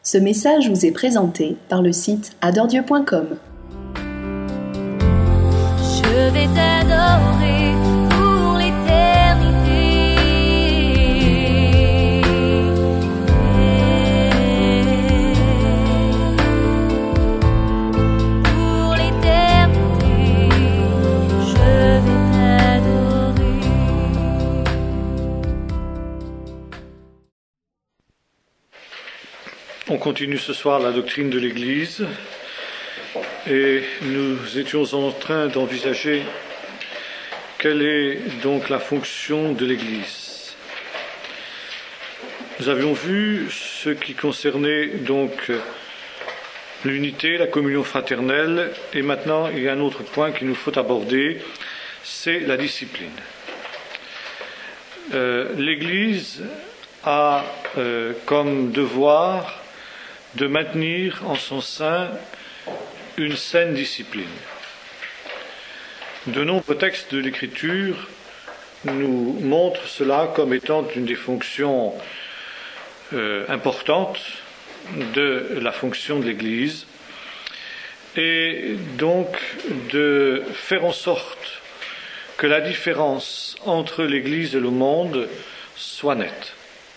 Ce message vous est présenté par le site adordieu.com. Je vais t'adorer pour l'éternité. Pour l'éternité, je vais t'adorer. On continue ce soir la doctrine de l'Église. Et nous étions en train d'envisager quelle est donc la fonction de l'Église. Nous avions vu ce qui concernait donc l'unité, la communion fraternelle, et maintenant il y a un autre point qu'il nous faut aborder, c'est la discipline. L'Église a comme devoir de maintenir en son sein une saine discipline. De nombreux textes de l'Écriture nous montrent cela comme étant une des fonctions importantes de la fonction de l'Église, et donc de faire en sorte que la différence entre l'Église et le monde soit nette.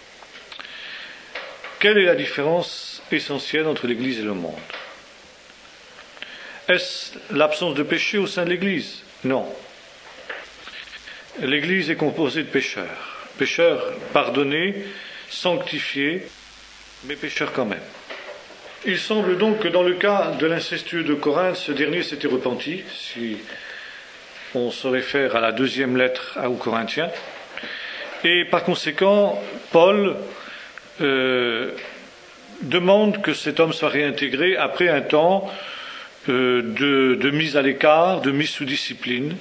Quelle est la différence essentielle entre l'Église et le monde ? Est-ce l'absence de péché au sein de l'Église ? Non. L'Église est composée de pécheurs. Pécheurs pardonnés, sanctifiés, mais pécheurs quand même. Il semble donc que dans le cas de l'incestueux de Corinthe, ce dernier s'était repenti, si on se réfère à la deuxième lettre aux Corinthiens. Et par conséquent, Paul demande que cet homme soit réintégré après un temps de mise à l'écart, de mise sous discipline,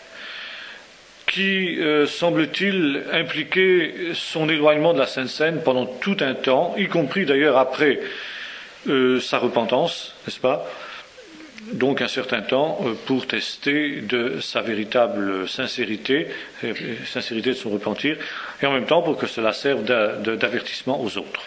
qui, semble-t-il, impliquait son éloignement de la Sainte Seine pendant tout un temps, y compris d'ailleurs après sa repentance, n'est-ce pas ? Donc un certain temps pour tester de sa véritable sincérité de son repentir, et en même temps pour que cela serve d'avertissement aux autres.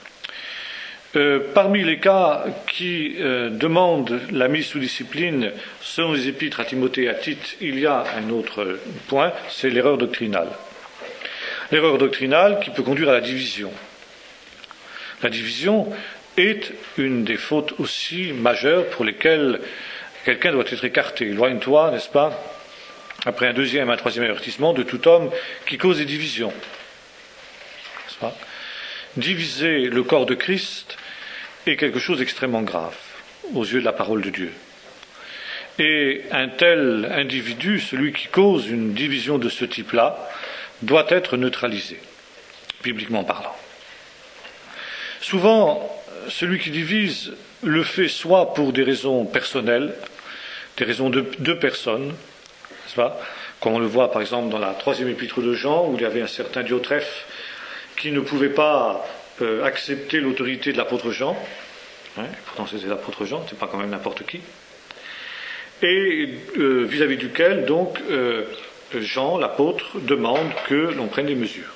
Parmi les cas qui demandent la mise sous discipline, selon les épîtres à Timothée et à Tite, il y a un autre point, c'est l'erreur doctrinale. L'erreur doctrinale qui peut conduire à la division. La division est une des fautes aussi majeures pour lesquelles quelqu'un doit être écarté. Éloigne-toi, n'est-ce pas, après un deuxième, un troisième avertissement, de tout homme qui cause des divisions. N'est-ce pas ? Diviser le corps de Christ est quelque chose d'extrêmement grave aux yeux de la parole de Dieu. Et un tel individu, celui qui cause une division de ce type-là, doit être neutralisé, bibliquement parlant. Souvent, celui qui divise le fait soit pour des raisons personnelles, des raisons de personnes, n'est-ce pas ? Comme on le voit par exemple dans la troisième épître de Jean, où il y avait un certain Diotrephe qui ne pouvait pas accepter l'autorité de l'apôtre Jean, pourtant c'était l'apôtre Jean, c'est pas quand même n'importe qui, et vis-à-vis duquel donc Jean, l'apôtre, demande que l'on prenne des mesures.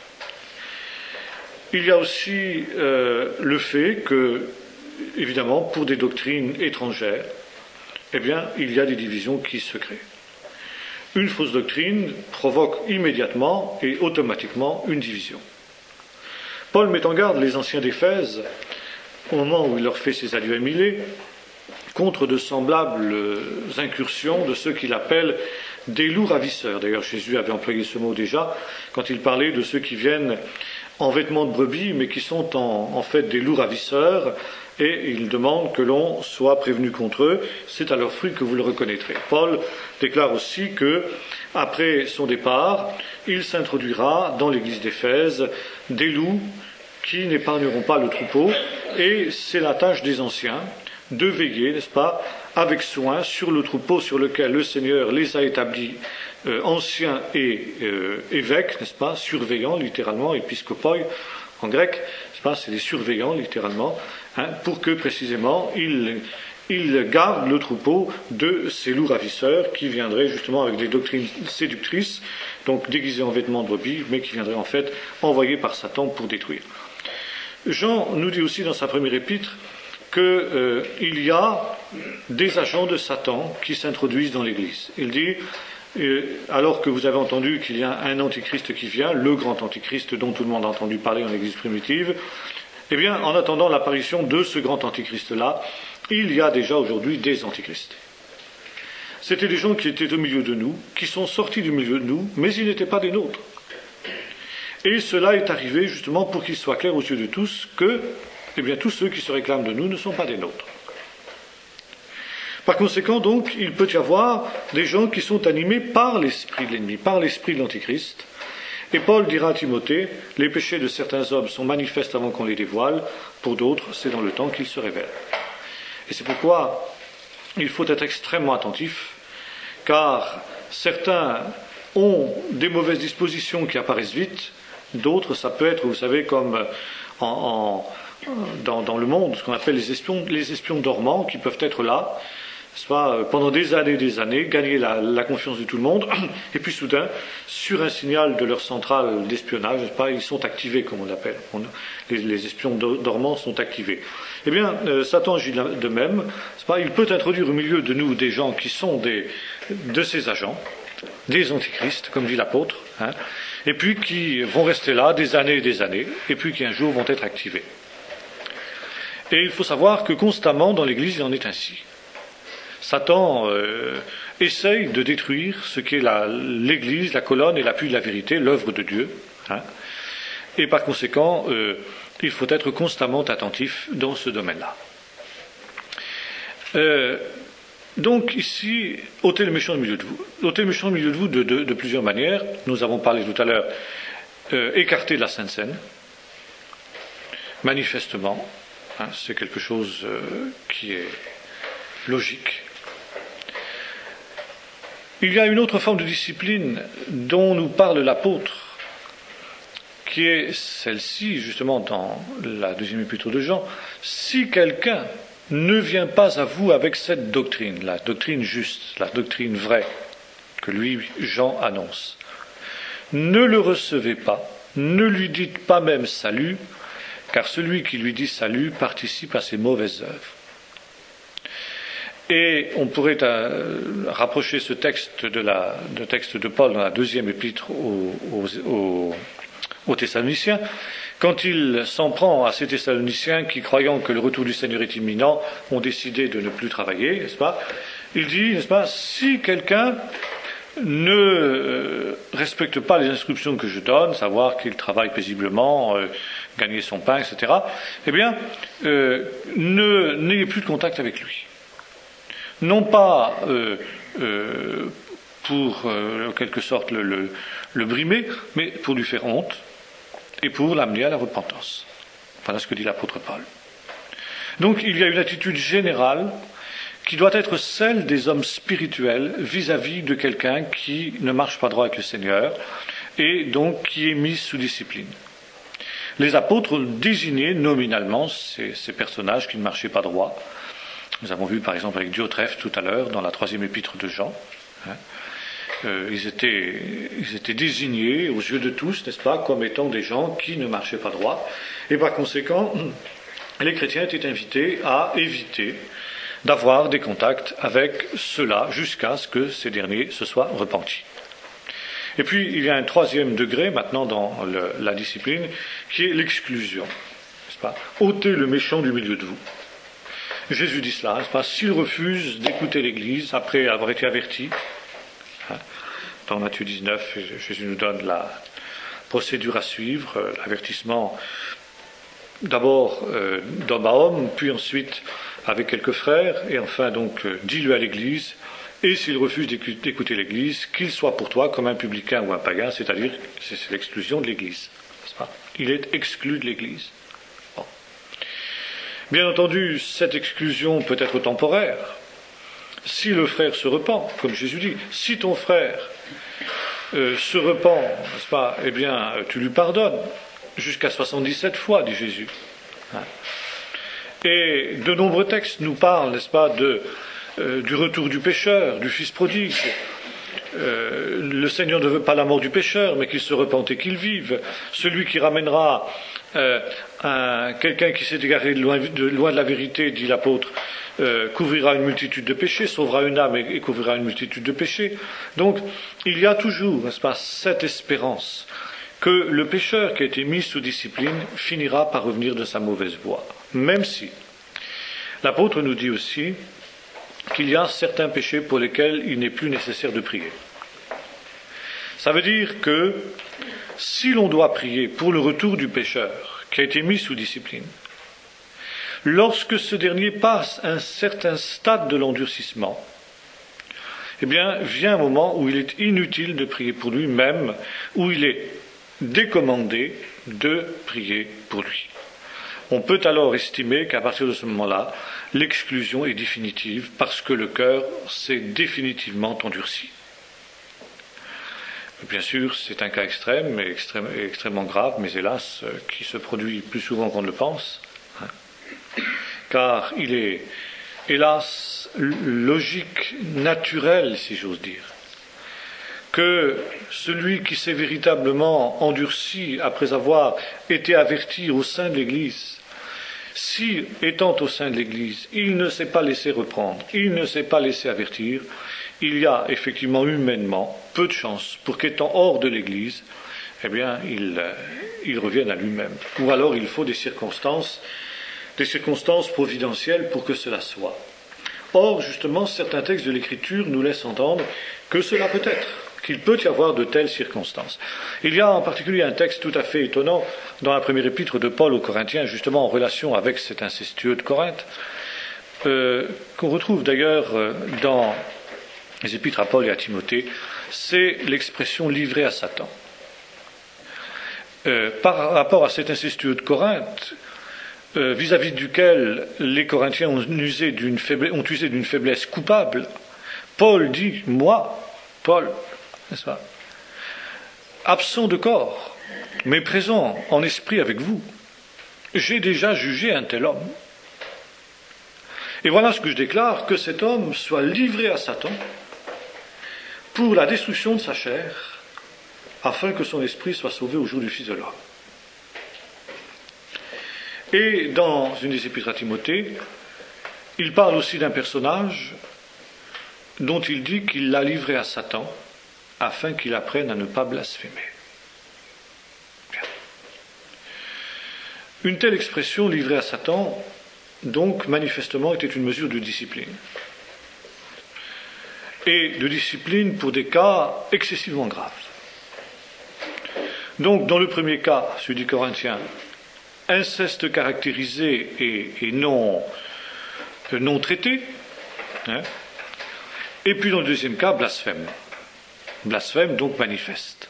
Il y a aussi le fait que, évidemment, pour des doctrines étrangères, eh bien, il y a des divisions qui se créent. Une fausse doctrine provoque immédiatement et automatiquement une division. Paul met en garde les anciens d'Éphèse, au moment où il leur fait ses adieux à Milet, contre de semblables incursions de ceux qu'il appelle des loups ravisseurs. D'ailleurs, Jésus avait employé ce mot déjà, quand il parlait de ceux qui viennent en vêtements de brebis, mais qui sont en fait des loups ravisseurs, et il demande que l'on soit prévenu contre eux. C'est à leurs fruits que vous le reconnaîtrez. Paul déclare aussi que, après son départ, il s'introduira dans l'église d'Éphèse des loups qui n'épargneront pas le troupeau, et c'est la tâche des anciens de veiller, n'est-ce pas, avec soin sur le troupeau sur lequel le Seigneur les a établis, anciens et évêques, n'est-ce pas, surveillants, littéralement, épiscopoi en grec, n'est-ce pas, c'est des surveillants, littéralement, pour que précisément ils gardent le troupeau de ces loups ravisseurs qui viendraient justement avec des doctrines séductrices, donc déguisés en vêtements de brebis, mais qui viendraient en fait envoyés par Satan pour détruire. Jean nous dit aussi dans sa première épître qu'il y a des agents de Satan qui s'introduisent dans l'Église. Il dit, alors que vous avez entendu qu'il y a un antichrist qui vient, le grand antichrist dont tout le monde a entendu parler dans l'Église primitive, eh bien, en attendant l'apparition de ce grand antichrist-là, il y a déjà aujourd'hui des antichrists. C'était des gens qui étaient au milieu de nous, qui sont sortis du milieu de nous, mais ils n'étaient pas des nôtres. Et cela est arrivé justement pour qu'il soit clair aux yeux de tous que, eh bien, tous ceux qui se réclament de nous ne sont pas des nôtres. Par conséquent, donc, il peut y avoir des gens qui sont animés par l'esprit de l'ennemi, par l'esprit de l'antichrist. Et Paul dira à Timothée, les péchés de certains hommes sont manifestes avant qu'on les dévoile, pour d'autres, c'est dans le temps qu'ils se révèlent. Et c'est pourquoi il faut être extrêmement attentif, car certains ont des mauvaises dispositions qui apparaissent vite, d'autres, ça peut être, vous savez, comme dans le monde, ce qu'on appelle les espions dormants, qui peuvent être là, soit pendant des années, gagner la confiance de tout le monde, et puis soudain, sur un signal de leur centrale d'espionnage, ils sont activés, comme on l'appelle. Les espions dormants sont activés. Eh bien, Satan agit de même. Il peut introduire au milieu de nous des gens qui sont de ces agents, des antichrists, comme dit l'apôtre, et puis qui vont rester là des années, et puis qui un jour vont être activés. Et il faut savoir que constamment dans l'Église, il en est ainsi. Satan essaye de détruire ce qui est l'Église, la colonne et l'appui de la vérité, l'œuvre de Dieu. Et par conséquent, il faut être constamment attentif dans ce domaine-là. Donc ici, ôtez le méchant du milieu de vous. Ôtez le méchant du milieu de vous de plusieurs manières. Nous avons parlé tout à l'heure, écarter la Sainte Seine, manifestement. C'est quelque chose qui est logique. Il y a une autre forme de discipline dont nous parle l'apôtre, qui est celle-ci, justement, dans la deuxième épître de Jean. Si quelqu'un ne vient pas à vous avec cette doctrine, la doctrine juste, la doctrine vraie, que lui, Jean, annonce, ne le recevez pas, ne lui dites pas même salut, car celui qui lui dit salut participe à ses mauvaises œuvres. Et on pourrait rapprocher ce texte de texte de Paul dans la deuxième épître aux Thessaloniciens, quand il s'en prend à ces Thessaloniciens qui, croyant que le retour du Seigneur est imminent, ont décidé de ne plus travailler, n'est-ce pas? Il dit, n'est-ce pas, si quelqu'un ne respecte pas les instructions que je donne, savoir qu'il travaille paisiblement, gagner son pain, etc., eh bien, n'ayez plus de contact avec lui. Non pas pour, en quelque sorte, le brimer, mais pour lui faire honte et pour l'amener à la repentance. Voilà ce que dit l'apôtre Paul. Donc il y a une attitude générale qui doit être celle des hommes spirituels vis-à-vis de quelqu'un qui ne marche pas droit avec le Seigneur et donc qui est mis sous discipline. Les apôtres désignaient nominalement ces personnages qui ne marchaient pas droit. Nous avons vu par exemple avec Diotrephe tout à l'heure dans la troisième épître de Jean. Ils étaient désignés aux yeux de tous, n'est-ce pas, comme étant des gens qui ne marchaient pas droit. Et par conséquent, les chrétiens étaient invités à éviter d'avoir des contacts avec ceux-là jusqu'à ce que ces derniers se soient repentis. Et puis, il y a un troisième degré maintenant dans la discipline, qui est l'exclusion. N'est-ce pas ? Ôtez le méchant du milieu de vous. Jésus dit cela, n'est-ce pas ? S'il refuse d'écouter l'Église après avoir été averti, dans Matthieu 19, Jésus nous donne la procédure à suivre, l'avertissement d'abord d'homme à homme, puis ensuite avec quelques frères, et enfin donc dis-le à l'Église, et s'il refuse d'écouter l'Église, qu'il soit pour toi comme un publicain ou un païen, c'est-à-dire c'est l'exclusion de l'Église. N'est-ce pas ? Il est exclu de l'Église. Bon. Bien entendu, cette exclusion peut être temporaire. Si le frère se repent, comme Jésus dit, si ton frère se repent, n'est-ce pas, eh bien, tu lui pardonnes, jusqu'à 77 fois, dit Jésus. Et de nombreux textes nous parlent, n'est-ce pas, du retour du pécheur, du fils prodigue. Le Seigneur ne veut pas la mort du pécheur, mais qu'il se repente et qu'il vive. Celui qui ramènera quelqu'un qui s'est égaré loin de la vérité, dit l'apôtre, couvrira une multitude de péchés, sauvera une âme et couvrira une multitude de péchés. Donc, il y a toujours, n'est-ce pas, cette espérance que le pécheur qui a été mis sous discipline finira par revenir de sa mauvaise voie. Même si, l'apôtre nous dit aussi qu'il y a certains péchés pour lesquels il n'est plus nécessaire de prier. Ça veut dire que si l'on doit prier pour le retour du pécheur qui a été mis sous discipline, lorsque ce dernier passe un certain stade de l'endurcissement, eh bien, vient un moment où il est inutile de prier pour lui, même où il est décommandé de prier pour lui. On peut alors estimer qu'à partir de ce moment-là, l'exclusion est définitive parce que le cœur s'est définitivement endurci. Bien sûr, c'est un cas extrême et extrêmement grave, mais hélas, qui se produit plus souvent qu'on ne le pense, car il est, hélas, logique, naturel, si j'ose dire, que celui qui s'est véritablement endurci après avoir été averti au sein de l'Église, si, étant au sein de l'Église, il ne s'est pas laissé reprendre, il ne s'est pas laissé avertir, il y a effectivement humainement peu de chances pour qu'étant hors de l'Église, eh bien, il revienne à lui-même. Ou alors il faut des circonstances providentielles pour que cela soit. Or, justement, certains textes de l'Écriture nous laissent entendre que cela peut être, qu'il peut y avoir de telles circonstances. Il y a en particulier un texte tout à fait étonnant dans la première épître de Paul aux Corinthiens, justement en relation avec cet incestueux de Corinthe, qu'on retrouve d'ailleurs dans les épîtres à Paul et à Timothée, c'est l'expression livrée à Satan. Par rapport à cet incestueux de Corinthe, vis-à-vis duquel les Corinthiens ont usé d'une faiblesse coupable, Paul dit, moi, Paul, n'est-ce pas, absent de corps, mais présent en esprit avec vous, j'ai déjà jugé un tel homme. Et voilà ce que je déclare, que cet homme soit livré à Satan pour la destruction de sa chair, afin que son esprit soit sauvé au jour du Fils de l'homme. Et dans une des épîtres à Timothée, il parle aussi d'un personnage dont il dit qu'il l'a livré à Satan, afin qu'il apprenne à ne pas blasphémer. Bien. Une telle expression, livrée à Satan, donc manifestement était une mesure de discipline. Et de discipline pour des cas excessivement graves. Donc, dans le premier cas, celui du Corinthien, inceste caractérisé et non traité, hein, et puis dans le deuxième cas, blasphème. Blasphème, donc manifeste.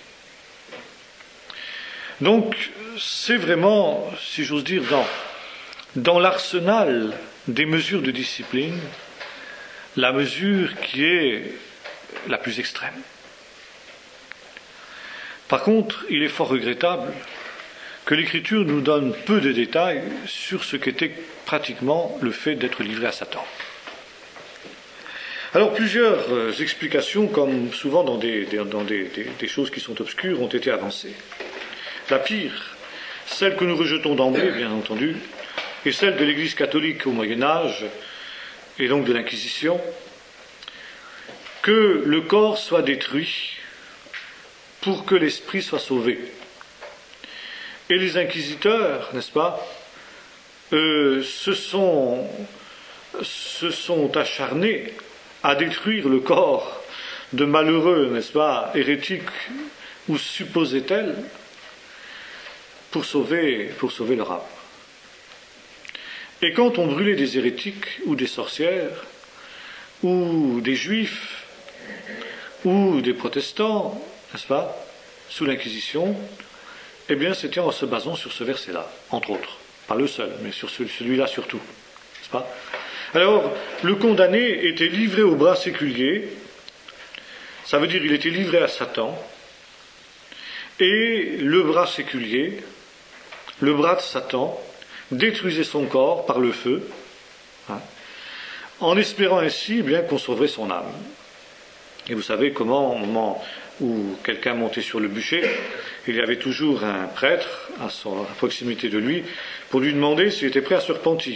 Donc, c'est vraiment, si j'ose dire, dans l'arsenal des mesures de discipline, la mesure qui est la plus extrême. Par contre, il est fort regrettable que l'Écriture nous donne peu de détails sur ce qu'était pratiquement le fait d'être livré à Satan. Alors, plusieurs explications, comme souvent dans des choses qui sont obscures, ont été avancées. La pire, celle que nous rejetons d'emblée, bien entendu, est celle de l'Église catholique au Moyen-Âge, et donc de l'Inquisition, que le corps soit détruit pour que l'esprit soit sauvé. Et les inquisiteurs, n'est-ce pas, se sont acharnés à détruire le corps de malheureux, n'est-ce pas, hérétiques ou supposés-elles, pour sauver leur âme. Et quand on brûlait des hérétiques ou des sorcières, ou des juifs, ou des protestants, n'est-ce pas, sous l'Inquisition, eh bien c'était en se basant sur ce verset-là, entre autres. Pas le seul, mais sur celui-là surtout. N'est-ce pas ? Alors, le condamné était livré au bras séculier, ça veut dire il était livré à Satan, et le bras séculier, le bras de Satan, détruisait son corps par le feu, hein, en espérant ainsi bien qu'on sauverait son âme. Et vous savez comment, au moment où quelqu'un montait sur le bûcher, il y avait toujours un prêtre à proximité de lui pour lui demander s'il était prêt à se repentir,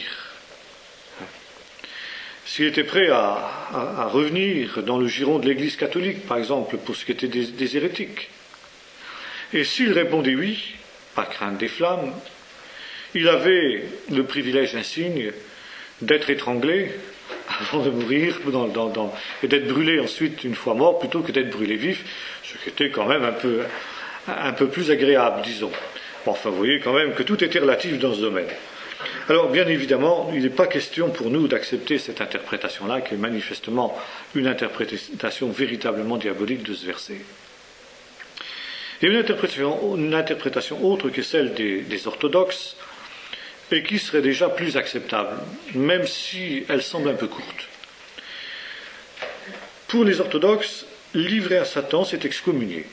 s'il était prêt à revenir dans le giron de l'Église catholique, par exemple, pour ce qui était des hérétiques. Et s'il répondait oui, pas crainte des flammes, il avait le privilège insigne d'être étranglé avant de mourir et d'être brûlé ensuite une fois mort plutôt que d'être brûlé vif, ce qui était quand même un peu plus agréable, disons. Bon, enfin, vous voyez quand même que tout était relatif dans ce domaine. Alors, bien évidemment, il n'est pas question pour nous d'accepter cette interprétation-là, qui est manifestement une interprétation véritablement diabolique de ce verset. Il y a une interprétation autre que celle des orthodoxes, et qui serait déjà plus acceptable, même si elle semble un peu courte. Pour les orthodoxes, livré à Satan, c'est excommunié.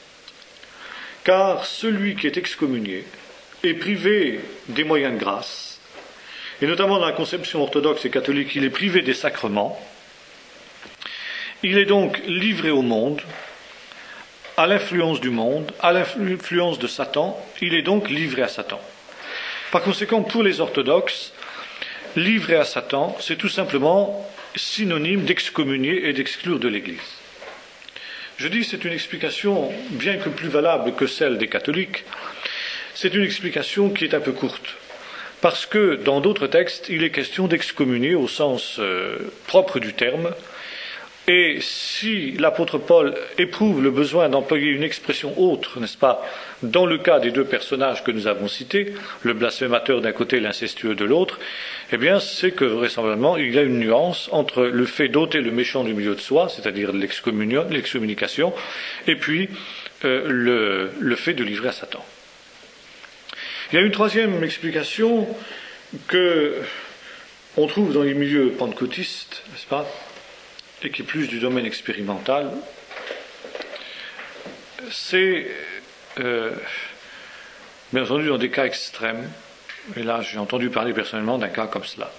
Car celui qui est excommunié est privé des moyens de grâce, et notamment dans la conception orthodoxe et catholique, il est privé des sacrements. Il est donc livré au monde, à l'influence du monde, à l'influence de Satan, il est donc livré à Satan. Par conséquent, pour les orthodoxes, livré à Satan, c'est tout simplement synonyme d'excommunier et d'exclure de l'Église. Je dis c'est une explication, bien que plus valable que celle des catholiques, c'est une explication qui est un peu courte. Parce que dans d'autres textes, il est question d'excommunier au sens propre du terme. Et si l'apôtre Paul éprouve le besoin d'employer une expression autre, n'est-ce pas, dans le cas des deux personnages que nous avons cités, le blasphémateur d'un côté et l'incestueux de l'autre, eh bien c'est que vraisemblablement il y a une nuance entre le fait d'ôter le méchant du milieu de soi, c'est-à-dire l'excommunication, et puis le fait de livrer à Satan. Il y a une troisième explication que on trouve dans les milieux pentecôtistes, n'est-ce pas, et qui est plus du domaine expérimental, c'est, bien entendu, dans des cas extrêmes, et là j'ai entendu parler personnellement d'un cas comme cela.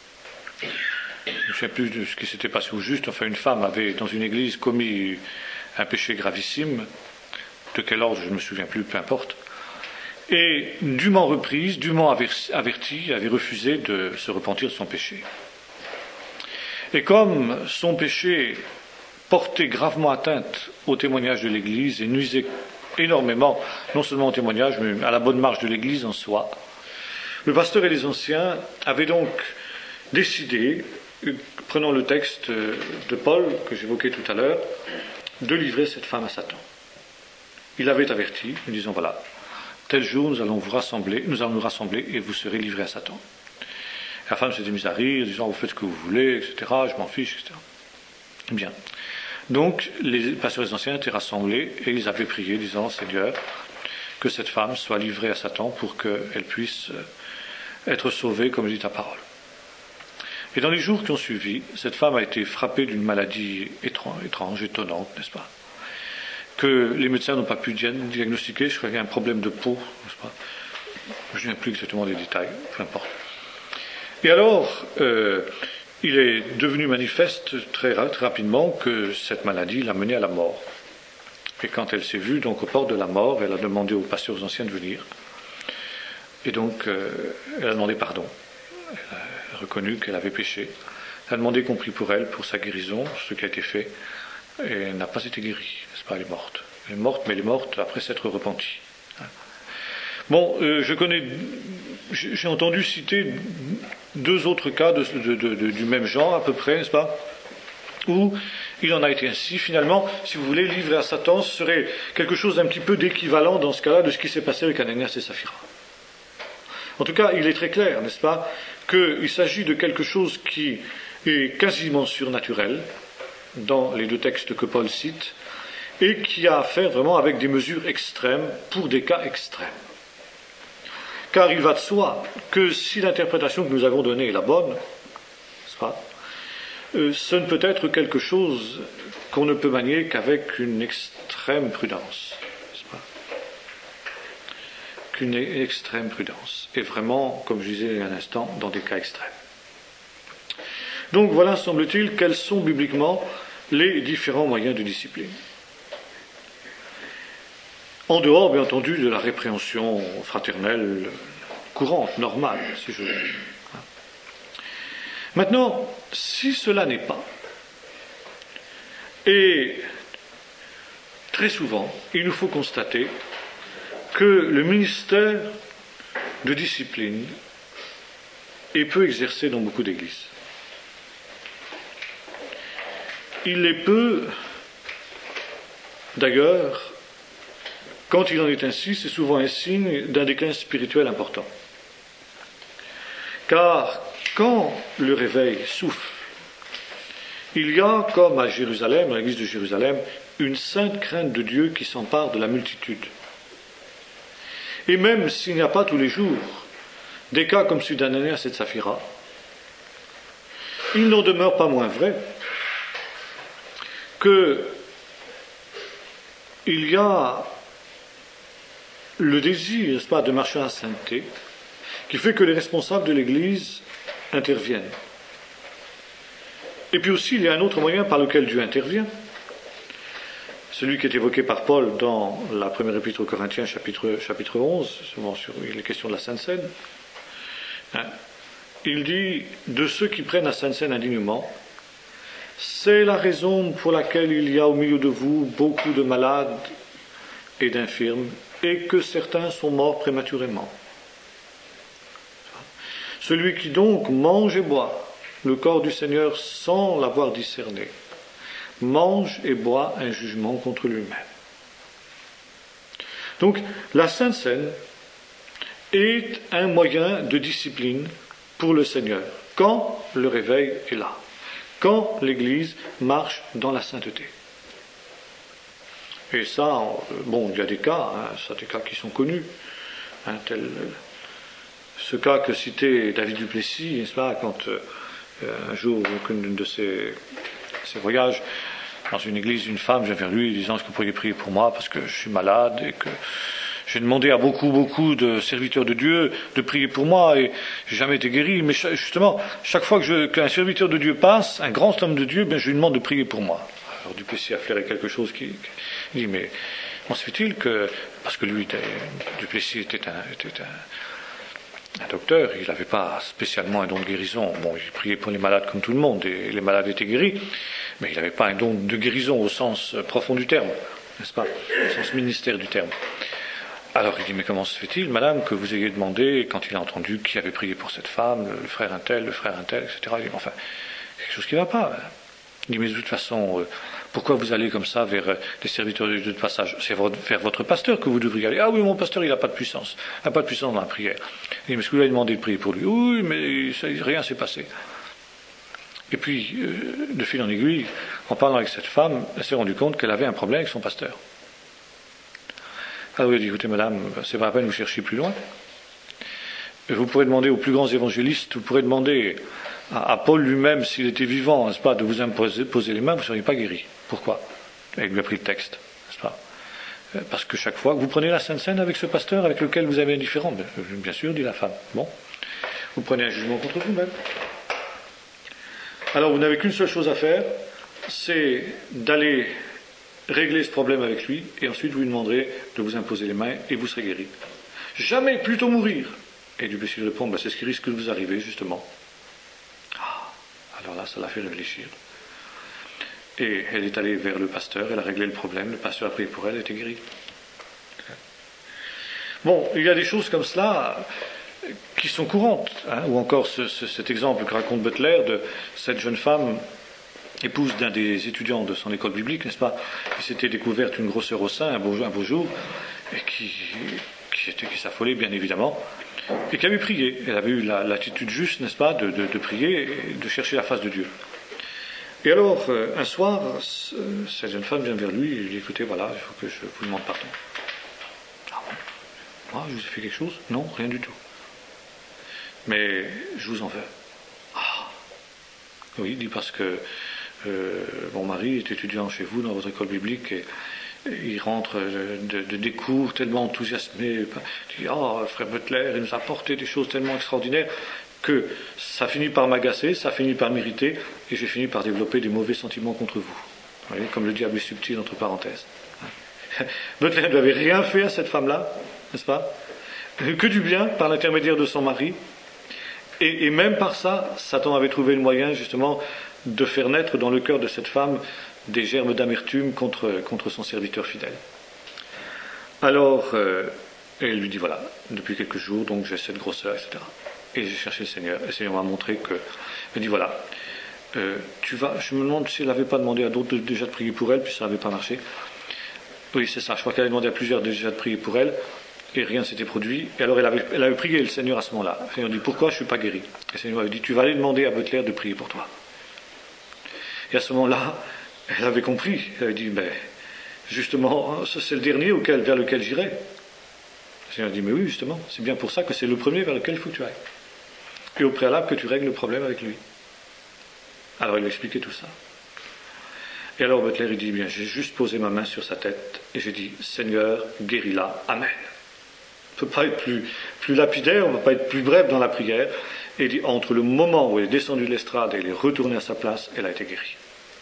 Je ne sais plus de ce qui s'était passé au juste, enfin une femme avait dans une église commis un péché gravissime, de quel ordre je ne me souviens plus, peu importe, et dûment reprise, dûment avertie, avait refusé de se repentir de son péché. Et comme son péché portait gravement atteinte au témoignage de l'Église et nuisait énormément, non seulement au témoignage, mais à la bonne marche de l'Église en soi, le pasteur et les anciens avaient donc décidé, prenant le texte de Paul que j'évoquais tout à l'heure, de livrer cette femme à Satan. Il avait averti, en disant voilà, tel jour nous allons nous rassembler et vous serez livrés à Satan. La femme s'était mise à rire, disant vous faites ce que vous voulez, etc. Je m'en fiche, etc. Bien. Donc, les pasteurs et les anciens étaient rassemblés et ils avaient prié, disant Seigneur, que cette femme soit livrée à Satan pour qu'elle puisse être sauvée, comme dit ta parole. Et dans les jours qui ont suivi, cette femme a été frappée d'une maladie étrange, étonnante, n'est-ce pas, que les médecins n'ont pas pu diagnostiquer. Je crois qu'il y a un problème de peau, n'est-ce pas. Je ne me souviens plus exactement des détails, peu importe. Et alors, il est devenu manifeste très rapidement que cette maladie l'a menée à la mort. Et quand elle s'est vue donc au port de la mort, elle a demandé aux pasteurs anciens de venir. Et donc, elle a demandé pardon. Elle a reconnu qu'elle avait péché. Elle a demandé qu'on prie pour elle, pour sa guérison, ce qui a été fait. Et elle n'a pas été guérie, n'est-ce pas, elle est morte. Elle est morte, mais elle est morte après s'être repentie. Bon, j'ai entendu citer deux autres cas du même genre, à peu près, n'est-ce pas, où il en a été ainsi. Finalement, si vous voulez, livré à Satan, ce serait quelque chose d'un petit peu d'équivalent dans ce cas-là de ce qui s'est passé avec Ananias et Saphira. En tout cas, il est très clair, n'est-ce pas, qu'il s'agit de quelque chose qui est quasiment surnaturel dans les deux textes que Paul cite, et qui a à faire vraiment avec des mesures extrêmes pour des cas extrêmes. Car il va de soi que si l'interprétation que nous avons donnée est la bonne, n'est-ce pas, ce ne peut être quelque chose qu'on ne peut manier qu'avec une extrême prudence, n'est-ce pas, qu'une extrême prudence, et vraiment, comme je disais il y a un instant, dans des cas extrêmes. Donc voilà, semble-t-il, quels sont bibliquement les différents moyens de discipline. En dehors, bien entendu, de la répréhension fraternelle courante, normale, si je veux dire. Maintenant, si cela n'est pas, et très souvent, il nous faut constater que le ministère de discipline est peu exercé dans beaucoup d'églises. Il est peu, d'ailleurs, quand il en est ainsi, c'est souvent un signe d'un déclin spirituel important. Car quand le réveil souffle, il y a, comme à Jérusalem, à l'église de Jérusalem, une sainte crainte de Dieu qui s'empare de la multitude. Et même s'il n'y a pas tous les jours des cas comme celui d'Ananias et de Saphira, il n'en demeure pas moins vrai qu'il y a le désir, n'est-ce pas, de marcher à la sainteté, qui fait que les responsables de l'Église interviennent. Et puis aussi, il y a un autre moyen par lequel Dieu intervient, celui qui est évoqué par Paul dans la première épître aux Corinthiens, chapitre 11, souvent sur les questions de la Sainte Seine. Il dit, de ceux qui prennent la Sainte Seine indignement, c'est la raison pour laquelle il y a au milieu de vous beaucoup de malades et d'infirmes, et que certains sont morts prématurément. Celui qui donc mange et boit le corps du Seigneur sans l'avoir discerné, mange et boit un jugement contre lui-même. Donc, la Sainte Seine est un moyen de discipline pour le Seigneur, quand le réveil est là, quand l'Église marche dans la sainteté. Et ça, bon, il y a des cas, des cas qui sont connus, tel ce cas que citait David Duplessis, n'est-ce pas, quand un jour, aucun de ses voyages, dans une église, une femme vient vers lui disant, est-ce que vous pourriez prier pour moi parce que je suis malade et que j'ai demandé à beaucoup de serviteurs de Dieu de prier pour moi et j'ai jamais été guéri. Mais justement, chaque fois qu'un serviteur de Dieu passe, un grand homme de Dieu, ben, je lui demande de prier pour moi. Alors Duplessis a flairé quelque chose qui dit, mais comment se fait-il que, parce que lui, Duplessis était un docteur, il n'avait pas spécialement un don de guérison. Bon, il priait pour les malades comme tout le monde, et les malades étaient guéris, mais il n'avait pas un don de guérison au sens profond du terme, n'est-ce pas, au sens ministère du terme. Alors il dit, mais comment se fait-il, madame, que vous ayez demandé, quand il a entendu qui avait prié pour cette femme, le frère un tel, etc. Il dit, enfin, quelque chose qui ne va pas. Il dit, mais de toute façon, pourquoi vous allez comme ça vers les serviteurs de Dieu de passage? C'est vers votre pasteur que vous devriez aller. Ah oui, mon pasteur, il n'a pas de puissance. Il n'a pas de puissance dans la prière. Il dit, mais est-ce que vous lui avez demandé de prier pour lui? Oui, mais rien s'est passé. Et puis, de fil en aiguille, en parlant avec cette femme, elle s'est rendue compte qu'elle avait un problème avec son pasteur. Alors il a dit, écoutez madame, c'est pas la peine que vous cherchiez plus loin. Vous pourrez demander aux plus grands évangélistes, vous pourrez demander à Paul lui-même, s'il était vivant, n'est-ce pas, de vous imposer les mains, vous ne seriez pas guéri. Pourquoi? Et il lui a pris le texte, n'est-ce pas? Parce que chaque fois que vous prenez la Sainte Seine avec ce pasteur avec lequel vous avez un différend, bien sûr, dit la femme, bon, vous prenez un jugement contre vous-même. Alors vous n'avez qu'une seule chose à faire, c'est d'aller régler ce problème avec lui, et ensuite vous lui demanderez de vous imposer les mains, et vous serez guéri. Jamais, plutôt mourir. Et Duplessis répond, c'est ce qui risque de vous arriver, justement. Alors là, ça l'a fait réfléchir. Et elle est allée vers le pasteur, elle a réglé le problème, le pasteur a prié pour elle, elle était guérie. Bon, il y a des choses comme cela qui sont courantes, ou encore cet exemple que raconte Butler de cette jeune femme, épouse d'un des étudiants de son école biblique, n'est-ce pas, qui s'était découverte une grosseur au sein un beau jour, et qui s'affolait bien évidemment, et qui avait prié. Elle avait eu l'attitude juste, n'est-ce pas, de prier et de chercher la face de Dieu. Et alors, un soir, cette jeune femme vient vers lui et lui dit, écoutez, voilà, il faut que je vous demande pardon. Ah bon? Moi, je vous ai fait quelque chose? Non, rien du tout. Mais je vous en veux. Ah. Oui, il dit parce que mon mari est étudiant chez vous dans votre école biblique et il rentre des cours tellement enthousiasmé. Il dit, frère Butler, il nous a apporté des choses tellement extraordinaires que ça finit par m'agacer, ça finit par m'irriter, et j'ai fini par développer des mauvais sentiments contre vous. Vous voyez, comme le diable est subtil, entre parenthèses. Bethléem n'avait rien fait à cette femme-là, n'est-ce pas? Que du bien par l'intermédiaire de son mari. Et même par ça, Satan avait trouvé le moyen justement de faire naître dans le cœur de cette femme des germes d'amertume contre son serviteur fidèle. Alors, elle lui dit, voilà, depuis quelques jours, donc j'ai cette grosseur, etc. Et j'ai cherché le Seigneur, et le Seigneur m'a montré que... Elle dit, voilà, je me demande si elle n'avait pas demandé à d'autres déjà de prier pour elle, puis ça n'avait pas marché. Oui, c'est ça, je crois qu'elle avait demandé à plusieurs déjà de prier pour elle, et rien ne s'était produit. Et alors elle avait prié le Seigneur à ce moment-là. Le Seigneur dit, pourquoi je ne suis pas guéri? Et le Seigneur avait dit, tu vas aller demander à Bethléem de prier pour toi. Et à ce moment-là, elle avait compris. Elle avait dit, ben, justement, c'est le dernier vers lequel j'irai. Le Seigneur dit, mais oui, justement, c'est bien pour ça que c'est le premier vers lequel il faut que tu ailles. Et au préalable que tu règles le problème avec lui. Alors il lui a expliqué tout ça. Et alors Bethléem il dit, bien, j'ai juste posé ma main sur sa tête et j'ai dit, Seigneur, guéris-la, Amen. On ne peut pas être plus lapidaire, on ne peut pas être plus bref dans la prière. Et il dit, entre le moment où elle est descendue de l'estrade et elle est retournée à sa place, elle a été guérie.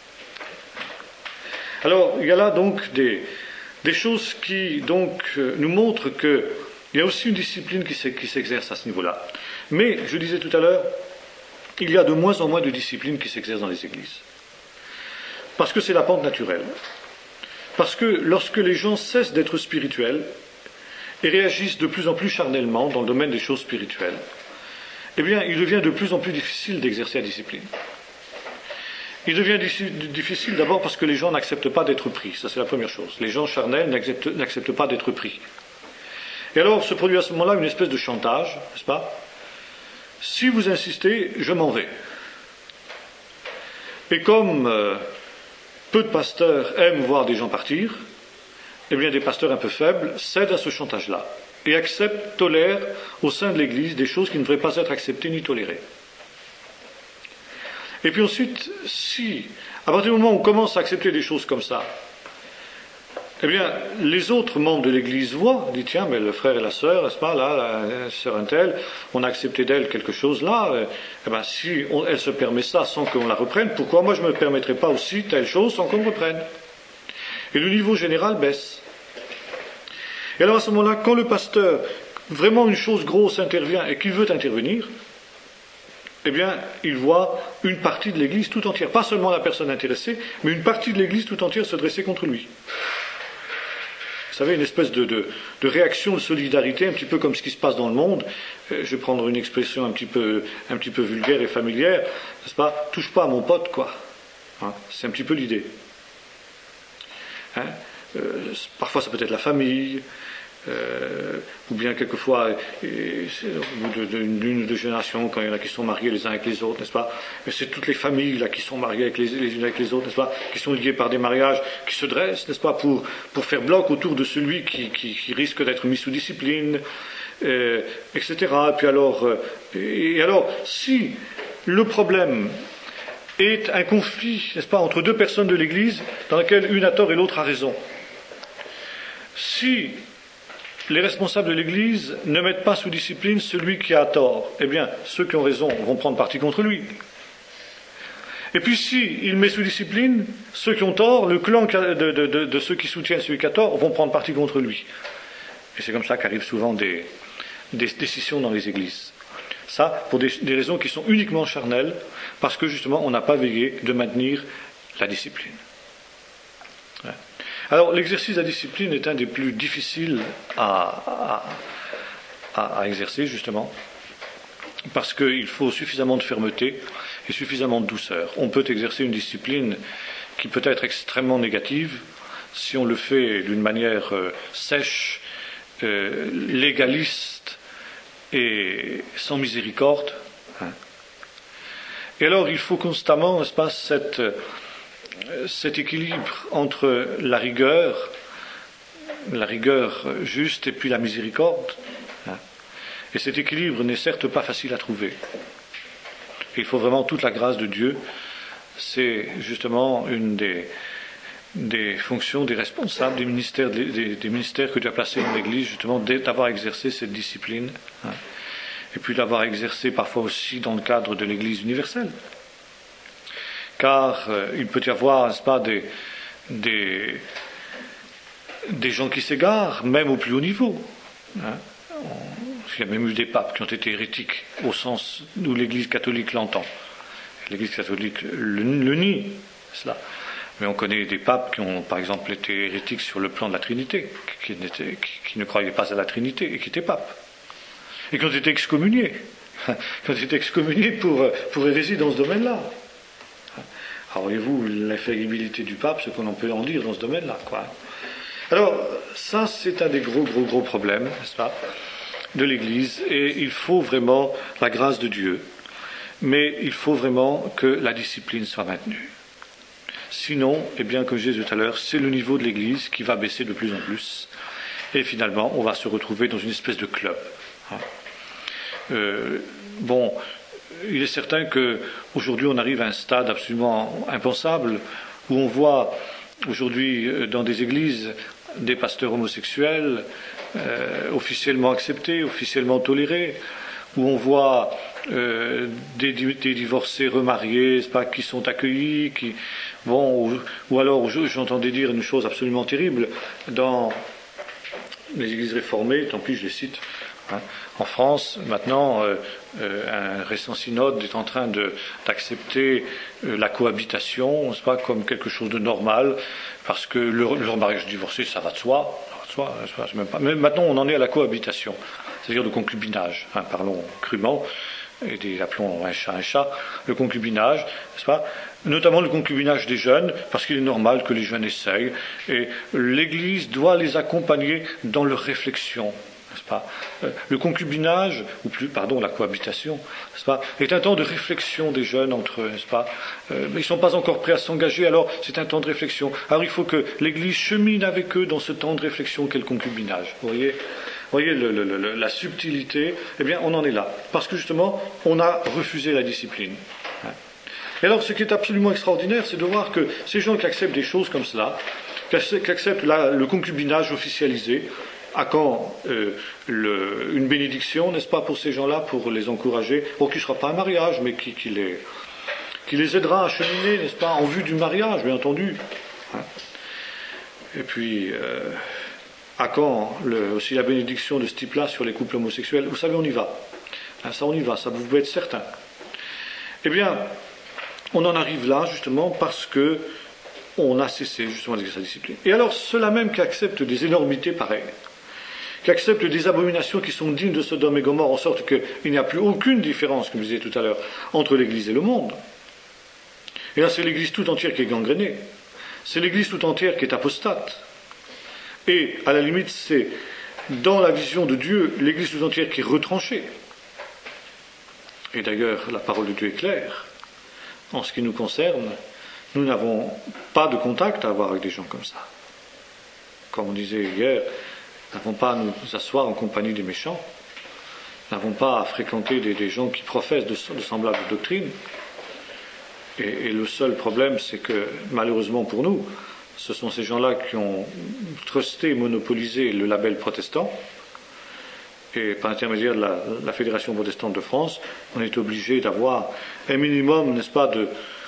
Alors, il y a là donc des choses qui donc nous montrent qu'il y a aussi une discipline qui s'exerce à ce niveau-là. Mais, je disais tout à l'heure, il y a de moins en moins de discipline qui s'exerce dans les églises. Parce que c'est la pente naturelle. Parce que lorsque les gens cessent d'être spirituels et réagissent de plus en plus charnellement dans le domaine des choses spirituelles, eh bien, il devient de plus en plus difficile d'exercer la discipline. Il devient difficile d'abord parce que les gens n'acceptent pas d'être pris. Ça, c'est la première chose. Les gens charnels n'acceptent pas d'être pris. Et alors se produit à ce moment-là une espèce de chantage, n'est-ce pas? Si vous insistez, je m'en vais. Et comme peu de pasteurs aiment voir des gens partir, eh bien des pasteurs un peu faibles cèdent à ce chantage-là et acceptent, tolèrent au sein de l'Église des choses qui ne devraient pas être acceptées ni tolérées. Et puis ensuite, si, à partir du moment où on commence à accepter des choses comme ça, eh bien, les autres membres de l'Église voient, disent, tiens, mais le frère et la sœur, n'est-ce pas, là, la sœur Untel, on a accepté d'elle quelque chose là, eh bien, si elle se permet ça sans qu'on la reprenne, pourquoi moi je ne me permettrais pas aussi telle chose sans qu'on me reprenne? Et le niveau général baisse. Et alors à ce moment-là, quand le pasteur, vraiment une chose grosse intervient et qu'il veut intervenir, eh bien, il voit une partie de l'Église tout entière, pas seulement la personne intéressée, mais une partie de l'Église tout entière se dresser contre lui. Vous savez, une espèce de réaction de solidarité, un petit peu comme ce qui se passe dans le monde. Je vais prendre une expression un petit peu vulgaire et familière, n'est-ce pas? Touche pas à mon pote, quoi. Hein, c'est un petit peu l'idée. Hein, parfois, ça peut être la famille. Ou bien quelquefois, au bout d'une ou deux générations, quand il y en a qui sont mariés les uns avec les autres, n'est-ce pas? Mais c'est toutes les familles là qui sont mariées les unes avec les autres, n'est-ce pas? Qui sont liées par des mariages, qui se dressent, n'est-ce pas, pour faire bloc autour de celui qui risque d'être mis sous discipline, etc. Et alors, si le problème est un conflit, n'est-ce pas, entre deux personnes de l'Église, dans laquelle une a tort et l'autre a raison, si les responsables de l'Église ne mettent pas sous discipline celui qui a tort, eh bien, ceux qui ont raison vont prendre parti contre lui. Et puis, s'il met sous discipline ceux qui ont tort, le clan de ceux qui soutiennent celui qui a tort vont prendre parti contre lui. Et c'est comme ça qu'arrivent souvent des décisions dans les églises. Ça, pour des raisons qui sont uniquement charnelles, parce que justement, on n'a pas veillé de maintenir la discipline. Ouais. Alors, l'exercice de la discipline est un des plus difficiles à exercer, justement, parce qu'il faut suffisamment de fermeté et suffisamment de douceur. On peut exercer une discipline qui peut être extrêmement négative si on le fait d'une manière sèche, légaliste et sans miséricorde. Hein. Et alors, il faut constamment, n'est-ce pas, cet équilibre entre la rigueur juste et puis la miséricorde. Hein. Et cet équilibre n'est certes pas facile à trouver. Et il faut vraiment toute la grâce de Dieu. C'est justement une des fonctions des responsables des ministères que Dieu a placés dans l'Église, justement, d'avoir exercé cette discipline. Hein. Et puis d'avoir exercé parfois aussi dans le cadre de l'Église universelle. Car il peut y avoir, n'est-ce pas, des gens qui s'égarent, même au plus haut niveau. Hein. Il y a même eu des papes qui ont été hérétiques, au sens où l'Église catholique l'entend. L'Église catholique le nie, cela. Mais on connaît des papes qui ont, par exemple, été hérétiques sur le plan de la Trinité, qui ne croyaient pas à la Trinité et qui étaient papes. Et qui ont été excommuniés. Qui ont été excommuniés pour hérésie dans ce domaine-là. Alors, voyez-vous, l'infaillibilité du pape, ce qu'on peut en dire dans ce domaine-là, quoi. Alors, ça, c'est un des gros problèmes, n'est-ce pas, de l'Église, et il faut vraiment la grâce de Dieu, mais il faut vraiment que la discipline soit maintenue. Sinon, eh bien, comme je disais tout à l'heure, c'est le niveau de l'Église qui va baisser de plus en plus, et finalement, on va se retrouver dans une espèce de club. Bon, il est certain qu'aujourd'hui, on arrive à un stade absolument impensable, où on voit aujourd'hui dans des églises des pasteurs homosexuels officiellement acceptés, officiellement tolérés, où on voit des divorcés remariés, c'est pas, qui sont accueillis, ou alors j'entendais dire une chose absolument terrible dans les églises réformées, tant pis je les cite. Hein. En France, maintenant, un récent synode est en train d'accepter la cohabitation, c'est pas, comme quelque chose de normal, parce que le mariage divorcé, ça va de soi, c'est même pas. Mais maintenant, on en est à la cohabitation, c'est-à-dire le concubinage, hein, parlons crûment, et appelons un chat, le concubinage, n'est-ce pas, notamment le concubinage des jeunes, parce qu'il est normal que les jeunes essayent, et l'Église doit les accompagner dans leur réflexion. Pas. Le concubinage, la cohabitation, n'est-ce pas, est un temps de réflexion des jeunes entre eux, n'est-ce pas, mais ils ne sont pas encore prêts à s'engager, alors c'est un temps de réflexion. Alors il faut que l'Église chemine avec eux dans ce temps de réflexion qu'est le concubinage. Vous voyez la subtilité, eh bien on en est là, parce que justement on a refusé la discipline. Et alors ce qui est absolument extraordinaire, c'est de voir que ces gens qui acceptent des choses comme cela, qui acceptent le concubinage officialisé, à quand une bénédiction, n'est-ce pas, pour ces gens-là, pour les encourager, qui ne sera pas un mariage, mais qui les aidera à cheminer, n'est-ce pas, en vue du mariage, bien entendu. Hein. Et puis, à quand aussi la bénédiction de ce type-là sur les couples homosexuels? Vous savez, on y va. Hein, ça, on y va, ça vous pouvez être certain. Eh bien, on en arrive là, justement, parce que on a cessé, justement, de sa discipline. Et alors, ceux-là même qui acceptent des énormités pareilles, qui acceptent des abominations qui sont dignes de Sodome et Gomorrhe, en sorte qu'il n'y a plus aucune différence, comme je disais tout à l'heure, entre l'Église et le monde. Et là, c'est l'Église tout entière qui est gangrénée. C'est l'Église tout entière qui est apostate. Et, à la limite, c'est, dans la vision de Dieu, l'Église tout entière qui est retranchée. Et d'ailleurs, la parole de Dieu est claire. En ce qui nous concerne, nous n'avons pas de contact à avoir avec des gens comme ça. Comme on disait hier, nous n'avons pas à nous asseoir en compagnie des méchants, nous n'avons pas à fréquenter des gens qui professent de semblables doctrines. Et le seul problème, c'est que, malheureusement pour nous, ce sont ces gens-là qui ont trusté, monopolisé le label protestant. Et par l'intermédiaire de la Fédération protestante de France, on est obligé d'avoir un minimum, n'est-ce pas,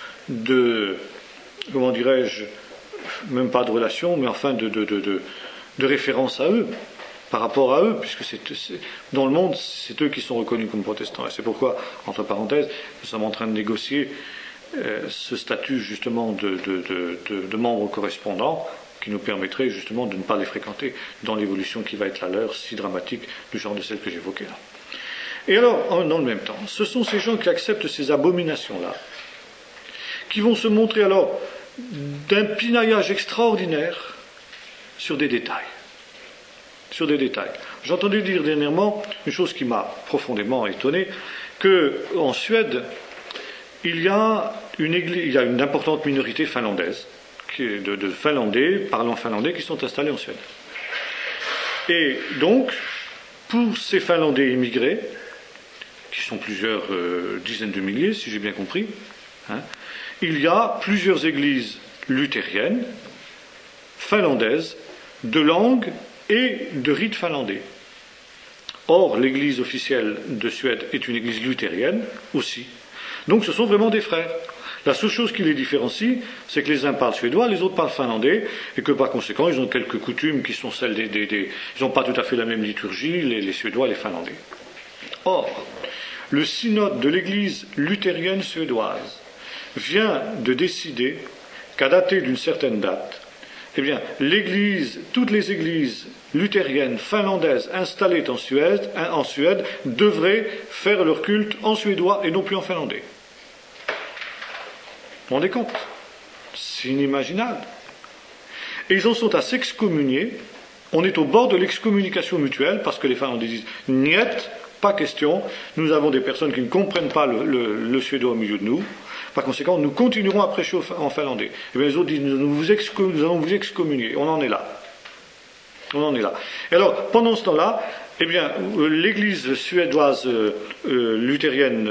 comment dirais-je, même pas de relation, mais enfin de référence à eux, par rapport à eux, puisque dans le monde, c'est eux qui sont reconnus comme protestants. Et c'est pourquoi, entre parenthèses, nous sommes en train de négocier ce statut justement de membres correspondants qui nous permettrait justement de ne pas les fréquenter dans l'évolution qui va être la leur, si dramatique, du genre de celle que j'évoquais là. Et alors, dans le même temps, ce sont ces gens qui acceptent ces abominations-là, qui vont se montrer alors d'un pinaillage extraordinaire sur des détails. Sur des détails. J'ai entendu dire dernièrement une chose qui m'a profondément étonné, qu'en Suède, il y a une importante minorité finlandaise, de Finlandais, parlant finlandais, qui sont installés en Suède. Et donc, pour ces Finlandais immigrés, qui sont plusieurs dizaines de milliers, si j'ai bien compris, hein, il y a plusieurs églises luthériennes, finlandaises, de langue et de rite finlandais. Or, l'église officielle de Suède est une église luthérienne aussi, Donc ce sont vraiment des frères. La seule chose qui les différencie, c'est que les uns parlent suédois, les autres parlent finlandais, et que par conséquent, ils ont quelques coutumes qui sont celles ils n'ont pas tout à fait la même liturgie, les Suédois et les Finlandais. Or, le synode de l'Église luthérienne suédoise vient de décider qu'à dater d'une certaine date, eh bien, toutes les églises luthériennes finlandaises installées en Suède devraient faire leur culte en suédois et non plus en finlandais. Vous vous rendez compte? C'est inimaginable. Et ils en sont à s'excommunier. On est au bord de l'excommunication mutuelle parce que les Finlandais disent « Niet, pas question, nous avons des personnes qui ne comprennent pas le suédois au milieu de nous. Par conséquent, nous continuerons à prêcher en finlandais. » Et bien les autres disent « Nous allons vous excommunier. » On en est là. On en est là. Et alors, pendant ce temps-là, eh bien, l'église suédoise luthérienne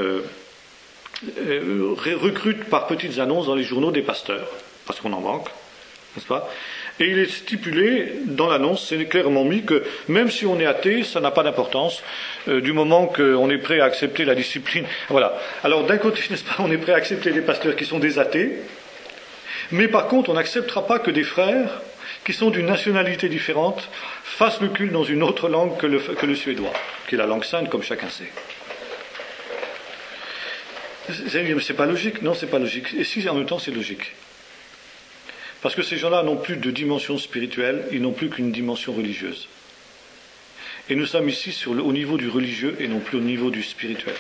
recrute par petites annonces dans les journaux des pasteurs, parce qu'on en manque, n'est-ce pas? Et il est stipulé dans l'annonce, c'est clairement mis que même si on est athée, ça n'a pas d'importance, du moment qu'on est prêt à accepter la discipline. Voilà. Alors d'un côté, n'est-ce pas, on est prêt à accepter les pasteurs qui sont des athées, mais par contre, on n'acceptera pas que des frères qui sont d'une nationalité différente fassent le culte dans une autre langue que le suédois, qui est la langue sainte, comme chacun sait. C'est pas logique. Non, c'est pas logique. Et si en même temps c'est logique. Parce que ces gens-là n'ont plus de dimension spirituelle, ils n'ont plus qu'une dimension religieuse. Et nous sommes ici au niveau du religieux et non plus au niveau du spirituel.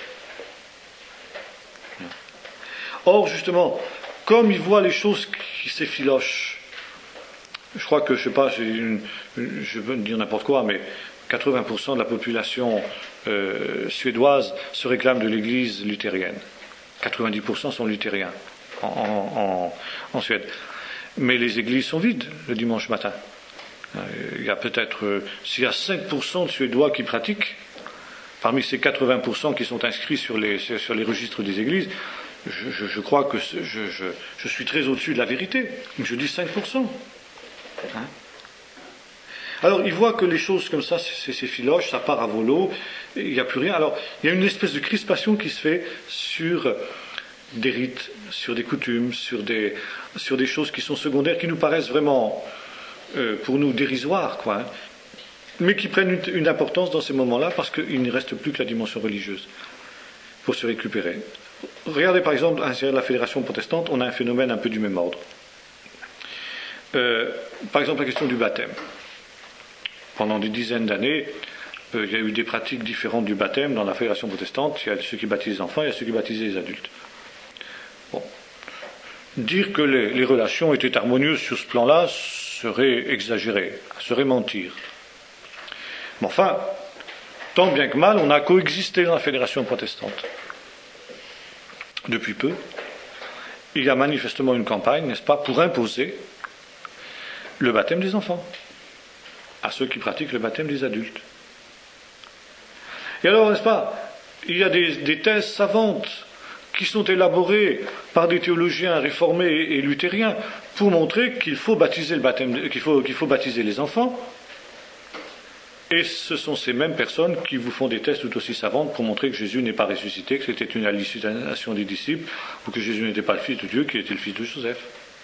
Or, justement, comme ils voient les choses qui s'effilochent, je crois que, je sais pas, je veux dire n'importe quoi, mais 80% de la population suédoise se réclame de l'église luthérienne. 90% sont luthériens en Suède. Mais les églises sont vides le dimanche matin. Il y a peut-être, s'il y a 5% de Suédois qui pratiquent, parmi ces 80% qui sont inscrits sur les registres des églises, je crois que je suis très au-dessus de la vérité. Je dis 5%. Alors, ils voient que les choses comme ça, c'est filoche, ça part à volo, il n'y a plus rien. Alors, il y a une espèce de crispation qui se fait sur des rites, sur des coutumes, sur des choses qui sont secondaires, qui nous paraissent vraiment, pour nous, dérisoires, quoi, mais qui prennent une importance dans ces moments-là, parce qu'il ne reste plus que la dimension religieuse pour se récupérer. Regardez, par exemple, à l'intérieur de la Fédération protestante, on a un phénomène un peu du même ordre. Par exemple, la question du baptême. Pendant des dizaines d'années, il y a eu des pratiques différentes du baptême dans la Fédération protestante. Il y a ceux qui baptisent les enfants, il y a ceux qui baptisent les adultes. Bon. Dire que les relations étaient harmonieuses sur ce plan-là serait exagéré, serait mentir. Mais enfin, tant bien que mal, on a coexisté dans la Fédération protestante. Depuis peu, il y a manifestement une campagne, n'est-ce pas, pour imposer le baptême des enfants à ceux qui pratiquent le baptême des adultes. Et alors, n'est-ce pas, il y a des thèses savantes qui sont élaborées par des théologiens réformés et luthériens pour montrer qu'il faut baptiser qu'il faut baptiser les enfants. Et ce sont ces mêmes personnes qui vous font des thèses tout aussi savantes pour montrer que Jésus n'est pas ressuscité, que c'était une hallucination des disciples, ou que Jésus n'était pas le Fils de Dieu, qu'il était le Fils de Joseph.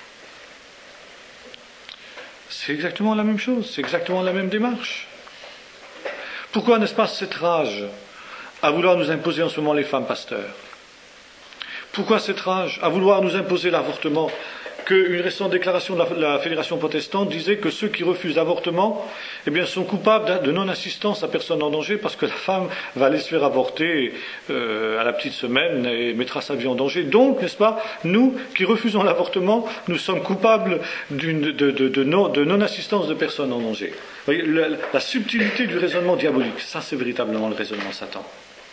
C'est exactement la même chose, c'est exactement la même démarche. Pourquoi, n'est-ce pas, cette rage à vouloir nous imposer en ce moment les femmes pasteurs? Pourquoi cette rage à vouloir nous imposer l'avortement? Qu'une récente déclaration de la Fédération protestante disait que ceux qui refusent l'avortement, eh bien, sont coupables de non-assistance à personne en danger parce que la femme va aller se faire avorter à la petite semaine et mettra sa vie en danger. Donc, n'est-ce pas, nous qui refusons l'avortement, nous sommes coupables de non-assistance de personnes en danger. Vous voyez, la subtilité du raisonnement diabolique, ça c'est véritablement le raisonnement Satan.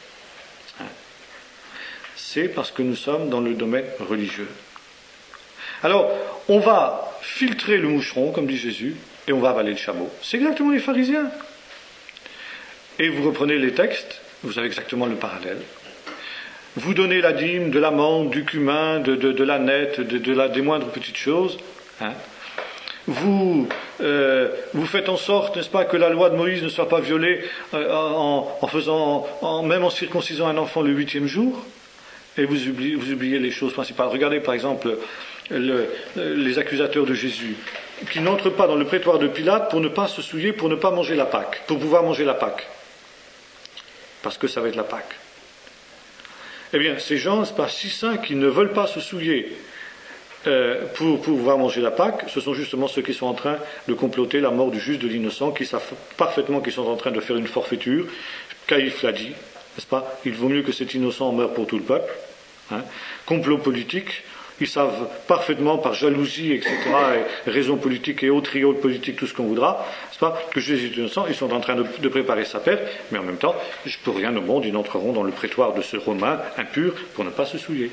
C'est parce que nous sommes dans le domaine religieux. Alors, on va filtrer le moucheron, comme dit Jésus, et on va avaler le chameau. C'est exactement les pharisiens. Et vous reprenez les textes, vous avez exactement le parallèle. Vous donnez la dîme de l'amande, du cumin, de la nette, des moindres petites choses. Hein. Vous faites en sorte, n'est-ce pas, que la loi de Moïse ne soit pas violée même en circoncisant un enfant le 8e jour. et vous oubliez les choses principales. Regardez par exemple les accusateurs de Jésus, qui n'entrent pas dans le prétoire de Pilate pour ne pas se souiller, pour ne pas manger la Pâque, pour pouvoir manger la Pâque. Parce que ça va être la Pâque. Eh bien, ces gens, c'est pas si saints qu'ils ne veulent pas se souiller pour pouvoir manger la Pâque, ce sont justement ceux qui sont en train de comploter la mort du juste, de l'innocent, qui savent parfaitement qu'ils sont en train de faire une forfaiture. Caïphe l'a dit, n'est-ce pas? Il vaut mieux que cet innocent meure pour tout le peuple. Hein. Complot politique, ils savent parfaitement par jalousie, etc., et raison politique et autres trioles politiques, tout ce qu'on voudra, n'est-ce pas, que Jésus est innocent, ils sont en train de préparer sa perte, mais en même temps, pour rien au monde, ils n'entreront dans le prétoire de ce Romain impur pour ne pas se souiller.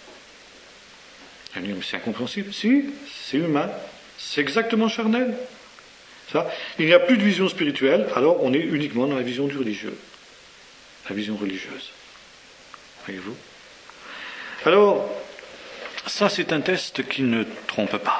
Mais c'est incompréhensible. Si, c'est humain, c'est exactement charnel. Ça, il n'y a plus de vision spirituelle, alors on est uniquement dans la vision du religieux. La vision religieuse. Voyez-vous? Alors, ça c'est un test qui ne trompe pas.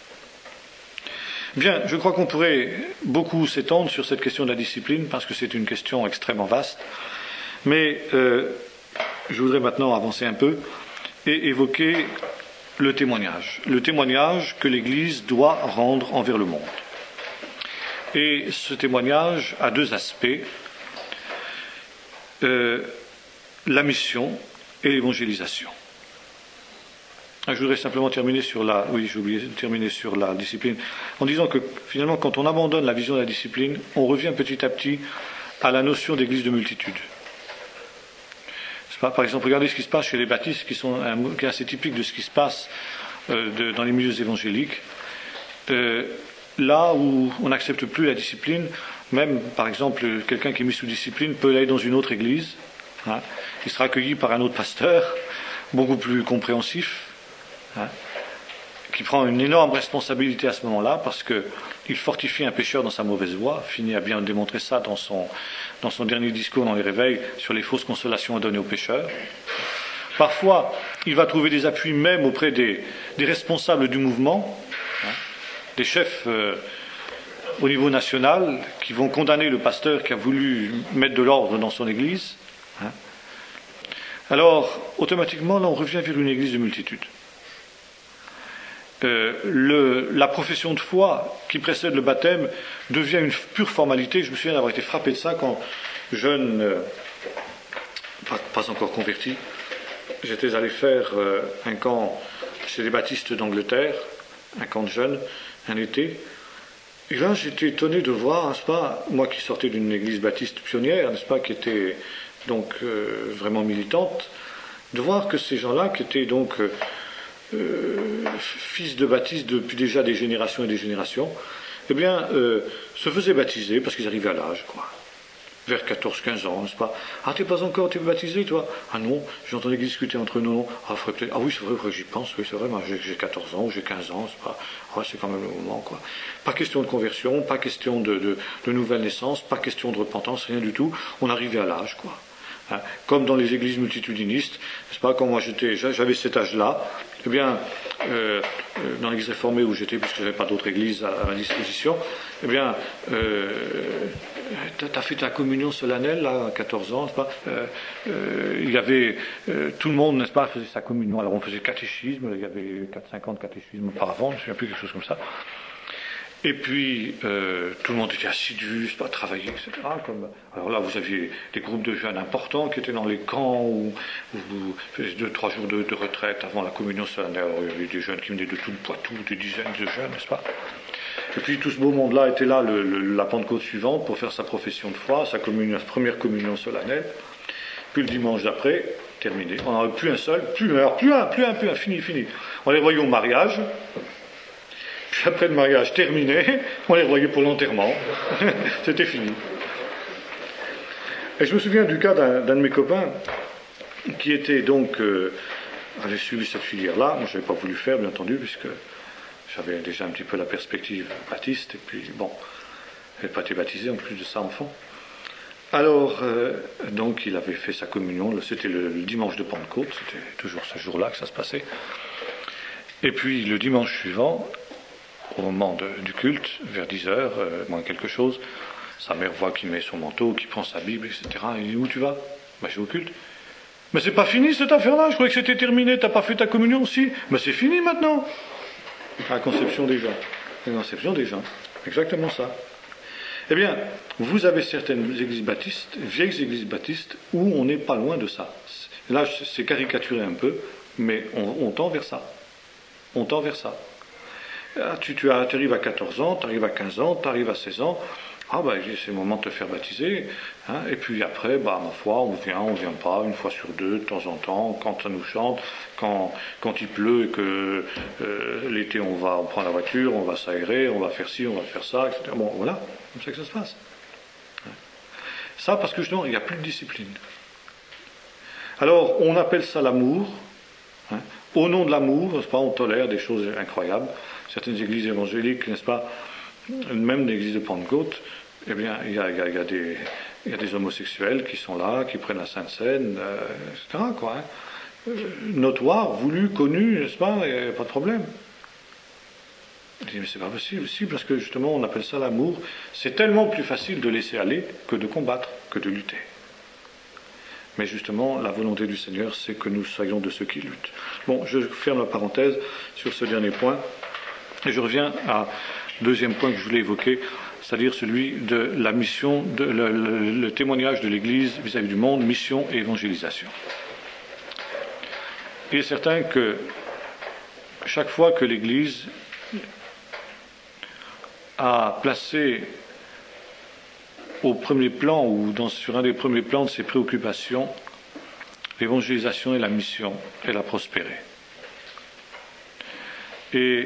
Bien, je crois qu'on pourrait beaucoup s'étendre sur cette question de la discipline, parce que c'est une question extrêmement vaste, mais je voudrais maintenant avancer un peu et évoquer le témoignage que l'Église doit rendre envers le monde. Et ce témoignage a deux aspects, la mission et l'évangélisation. Je voudrais simplement terminer sur j'ai oublié de terminer sur la discipline, en disant que finalement, quand on abandonne la vision de la discipline, on revient petit à petit à la notion d'église de multitude. Par exemple, regardez ce qui se passe chez les baptistes, qui est assez typique de ce qui se passe dans les milieux évangéliques. Là où on n'accepte plus la discipline, même par exemple quelqu'un qui est mis sous discipline peut aller dans une autre église, hein, il sera accueilli par un autre pasteur, beaucoup plus compréhensif, hein, qui prend une énorme responsabilité à ce moment-là, parce qu'il fortifie un pécheur dans sa mauvaise voie. Finit à bien démontrer ça dans son dernier discours dans les réveils sur les fausses consolations à donner aux pécheurs. Parfois, il va trouver des appuis même auprès des responsables du mouvement, hein, des chefs au niveau national, qui vont condamner le pasteur qui a voulu mettre de l'ordre dans son église. Hein. Alors, automatiquement, là, on revient vers une église de multitude. La profession de foi qui précède le baptême devient une pure formalité. Je me souviens d'avoir été frappé de ça quand jeune, pas encore converti, j'étais allé faire un camp chez les baptistes d'Angleterre, un camp de jeunes, un été. Et là, j'étais étonné de voir, n'est-ce pas, moi qui sortais d'une église baptiste pionnière, n'est-ce pas, qui était donc vraiment militante, de voir que ces gens-là, qui étaient donc fils de baptistes depuis déjà des générations et des générations, eh bien, se faisaient baptiser parce qu'ils arrivaient à l'âge, quoi. Vers 14-15 ans, n'est-ce pas? Ah, t'es pas encore, t'es baptisé, toi? Ah non, j'entendais discuter entre nous, non. Ah, oui, c'est vrai, j'y pense, oui, c'est vrai, moi, j'ai 14 ans, j'ai 15 ans, c'est pas... Ah, c'est quand même le moment, quoi. Pas question de conversion, pas question de nouvelle naissance, pas question de repentance, rien du tout. On arrivait à l'âge, quoi. Hein, comme dans les églises multitudinistes, n'est-ce pas, quand moi j'avais cet âge-là, eh bien, dans l'église réformée où j'étais, puisque je n'avais pas d'autre église à ma disposition, eh bien, t'as fait ta communion solennelle, là, à 14 ans, n'est-ce pas, il y avait, tout le monde, n'est-ce pas, faisait sa communion, alors on faisait catéchisme, il y avait 4-5 ans de catéchisme auparavant, je ne me souviens plus, quelque chose comme ça. Et puis, tout le monde était assidu, c'est pas travailler, etc. Alors là, vous aviez des groupes de jeunes importants qui étaient dans les camps où vous faisiez 2-3 jours de retraite avant la communion solennelle. Alors, il y avait des jeunes qui venaient de tout le Poitou, des dizaines de jeunes, n'est-ce pas? Et puis, tout ce beau monde-là était là la Pentecôte suivante pour faire sa profession de foi, sa première communion solennelle. Puis le dimanche d'après, terminé. On n'en avait plus un seul, plus un, fini. On les voyait au mariage. Puis après le mariage terminé, on les revoyait pour l'enterrement. C'était fini. Et je me souviens du cas d'un de mes copains qui était donc avait suivi cette filière-là. Moi, je n'avais pas voulu faire, bien entendu, puisque j'avais déjà un petit peu la perspective baptiste. Et puis, bon, je n'avais pas été baptisé, en plus de ça, enfant. Alors, donc, il avait fait sa communion. C'était le dimanche de Pentecôte. C'était toujours ce jour-là que ça se passait. Et puis, le dimanche suivant, au moment du culte, vers 10h, moins quelque chose, sa mère voit qu'il met son manteau, qu'il prend sa Bible, etc. Il dit, où tu vas? Ben, je vais au culte. Mais c'est pas fini cette affaire-là, je croyais que c'était terminé, t'as pas fait ta communion aussi. Mais c'est fini maintenant. La conception des gens. La conception des gens. Exactement ça. Eh bien, vous avez certaines églises baptistes, vieilles églises baptistes, où on n'est pas loin de ça. Là, c'est caricaturé un peu, mais on tend vers ça. On tend vers ça. Tu arrives à 14 ans, tu arrives à 15 ans, tu arrives à 16 ans. Ah ben, c'est le moment de te faire baptiser. Hein, et puis après, ma foi, on vient pas, une fois sur deux, de temps en temps, quand ça nous chante, quand il pleut et que l'été on prend la voiture, on va s'aérer, on va faire ci, on va faire ça, etc. Bon, voilà, comme ça que ça se passe. Ça parce que justement, il n'y a plus de discipline. Alors, on appelle ça l'amour. Hein. Au nom de l'amour, n'est-ce pas, on tolère des choses incroyables. Certaines églises évangéliques, n'est-ce pas, même l'église de Pentecôte, eh bien, il y a des homosexuels qui sont là, qui prennent la Sainte Seine, etc., quoi. Hein. Notoire, voulu, connu, n'est-ce pas, il n'y a pas de problème. Je dis, mais c'est pas possible, parce que justement, on appelle ça l'amour. C'est tellement plus facile de laisser aller que de combattre, que de lutter. Mais justement, la volonté du Seigneur, c'est que nous soyons de ceux qui luttent. Bon, je ferme la parenthèse sur ce dernier point, et je reviens à deuxième point que je voulais évoquer, c'est-à-dire celui de la mission, le témoignage de l'Église vis-à-vis du monde, mission et évangélisation. Il est certain que chaque fois que l'Église a placé au premier plan ou sur un des premiers plans de ses préoccupations l'évangélisation et la mission, elle a prospéré. Et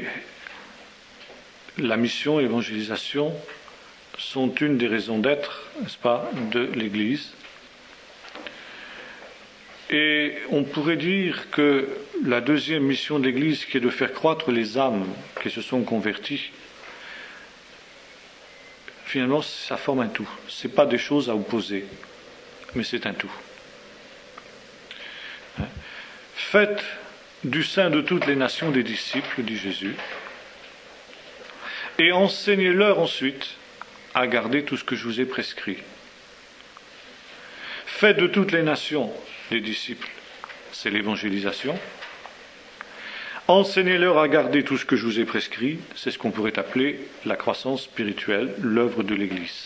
la mission et l'évangélisation sont une des raisons d'être, n'est-ce pas, de l'Église. Et on pourrait dire que la deuxième mission de l'Église, qui est de faire croître les âmes qui se sont converties, finalement, ça forme un tout. Ce n'est pas des choses à opposer, mais c'est un tout. Faites du sein de toutes les nations des disciples, dit Jésus, et enseignez-leur ensuite à garder tout ce que je vous ai prescrit. Faites de toutes les nations des disciples, c'est l'évangélisation. Enseignez-leur à garder tout ce que je vous ai prescrit, c'est ce qu'on pourrait appeler la croissance spirituelle, l'œuvre de l'Église.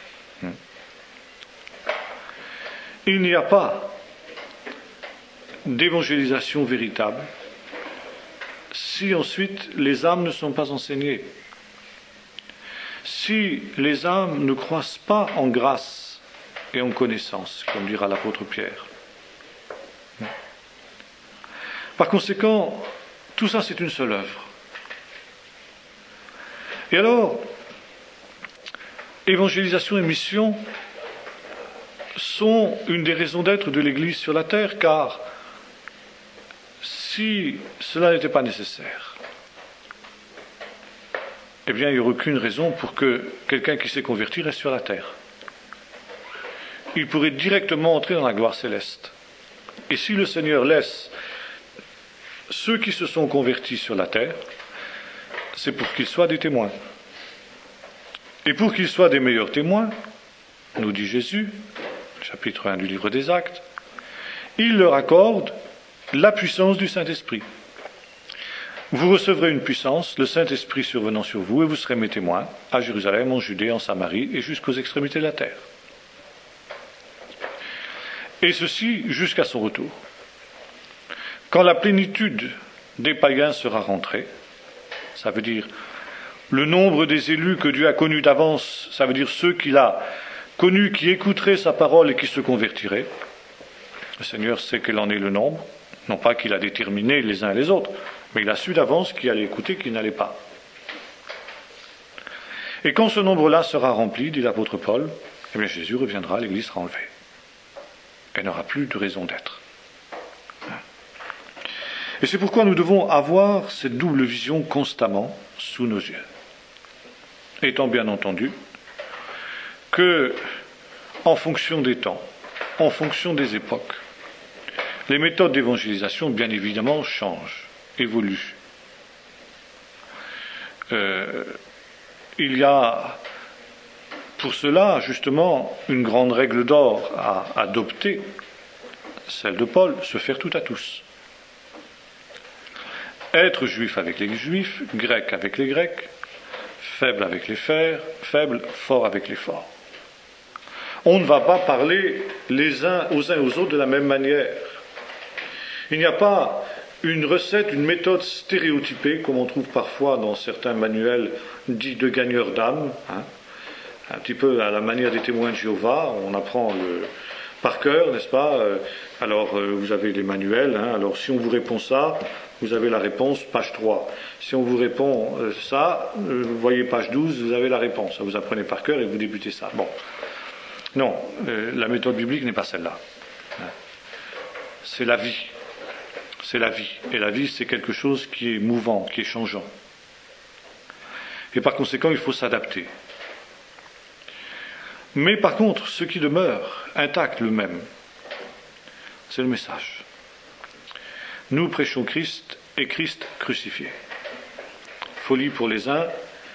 Il n'y a pas d'évangélisation véritable si ensuite les âmes ne sont pas enseignées. Si les âmes ne croissent pas en grâce et en connaissance, comme dira l'apôtre Pierre. Par conséquent, tout ça c'est une seule œuvre. Et alors, évangélisation et mission sont une des raisons d'être de l'Église sur la terre, car si cela n'était pas nécessaire, eh bien, il n'y aurait aucune raison pour que quelqu'un qui s'est converti reste sur la terre. Il pourrait directement entrer dans la gloire céleste. Et si le Seigneur laisse ceux qui se sont convertis sur la terre, c'est pour qu'ils soient des témoins. Et pour qu'ils soient des meilleurs témoins, nous dit Jésus, chapitre 1 du livre des Actes, il leur accorde la puissance du Saint-Esprit. Vous recevrez une puissance, le Saint-Esprit survenant sur vous, et vous serez mes témoins à Jérusalem, en Judée, en Samarie et jusqu'aux extrémités de la terre. Et ceci jusqu'à son retour. Quand la plénitude des païens sera rentrée, ça veut dire le nombre des élus que Dieu a connus d'avance, ça veut dire ceux qu'il a connus, qui écouteraient sa parole et qui se convertiraient. Le Seigneur sait quel en est le nombre, non pas qu'il a déterminé les uns et les autres, mais il a su d'avance qui allait écouter, qui n'allait pas. Et quand ce nombre-là sera rempli, dit l'apôtre Paul, eh bien Jésus reviendra, l'Église sera enlevée. Elle n'aura plus de raison d'être. Et c'est pourquoi nous devons avoir cette double vision constamment sous nos yeux. Étant bien entendu que, en fonction des temps, en fonction des époques, les méthodes d'évangélisation, bien évidemment, changent, évoluent. Il y a pour cela, justement, une grande règle d'or à adopter, celle de Paul, se faire tout à tous. Être juif avec les juifs, grec avec les grecs, faible avec les faibles, fort avec les forts. On ne va pas parler les uns aux autres de la même manière. Il n'y a pas une recette, une méthode stéréotypée, comme on trouve parfois dans certains manuels dits de gagneurs d'âme, un petit peu à la manière des témoins de Jéhovah. On apprend par cœur, n'est-ce pas? Alors, vous avez les manuels. Alors, si on vous répond ça, vous avez la réponse, page 3. Si on vous répond ça, vous voyez page 12, vous avez la réponse. Vous apprenez par cœur et vous débutez ça. Bon. Non, la méthode biblique n'est pas celle-là. C'est la vie. C'est la vie. Et la vie, c'est quelque chose qui est mouvant, qui est changeant. Et par conséquent, il faut s'adapter. Mais par contre, ce qui demeure intact, le même, c'est le message. Nous prêchons Christ et Christ crucifié. Folie pour les uns,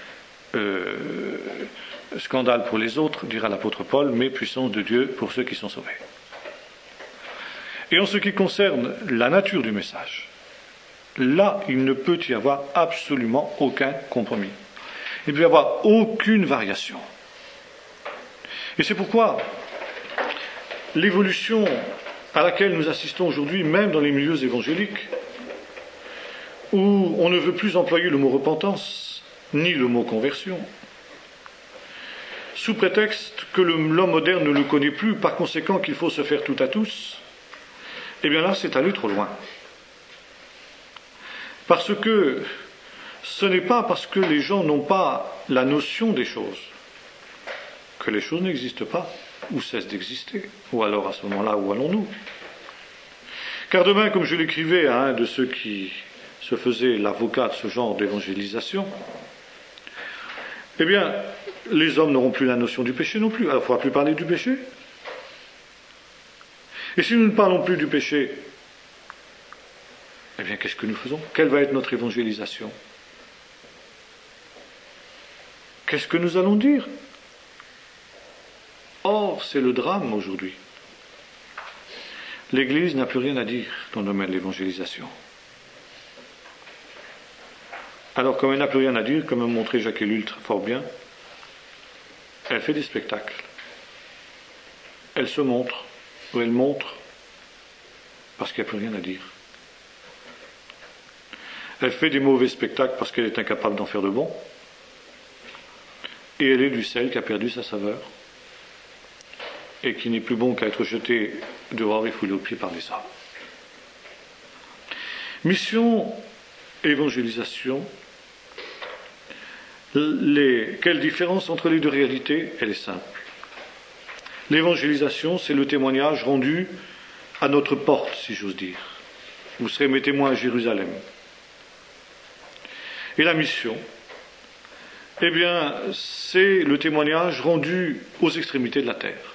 scandale pour les autres, dira l'apôtre Paul, mais puissance de Dieu pour ceux qui sont sauvés. Et en ce qui concerne la nature du message, là, il ne peut y avoir absolument aucun compromis. Il ne peut y avoir aucune variation. Et c'est pourquoi l'évolution à laquelle nous assistons aujourd'hui, même dans les milieux évangéliques, où on ne veut plus employer le mot repentance, ni le mot conversion, sous prétexte que l'homme moderne ne le connaît plus, par conséquent qu'il faut se faire tout à tous, eh bien là, c'est aller trop loin. Parce que ce n'est pas parce que les gens n'ont pas la notion des choses que les choses n'existent pas, ou cessent d'exister, ou alors à ce moment-là, où allons-nous? Car demain, comme je l'écrivais à un de ceux qui se faisaient l'avocat de ce genre d'évangélisation, eh bien, les hommes n'auront plus la notion du péché non plus. Alors, il ne faudra plus parler du péché. Et si nous ne parlons plus du péché, eh bien, qu'est-ce que nous faisons? Quelle va être notre évangélisation? Qu'est-ce que nous allons dire? Or, c'est le drame aujourd'hui. L'Église n'a plus rien à dire dans le domaine de l'évangélisation. Alors, comme elle n'a plus rien à dire, comme a montré Jacques Ellul fort bien, elle fait des spectacles. Elle se montre, ou elle montre, parce qu'il n'y a plus rien à dire. Elle fait des mauvais spectacles parce qu'elle est incapable d'en faire de bons. Et elle est du sel qui a perdu sa saveur, et qui n'est plus bon qu'à être jeté dehors et foulé aux pieds par les hommes. Mission, évangélisation. Quelle différence entre les deux réalités? Elle est simple. L'évangélisation, c'est le témoignage rendu à notre porte, si j'ose dire. Vous serez mes témoins à Jérusalem. Et la mission, eh bien, c'est le témoignage rendu aux extrémités de la terre.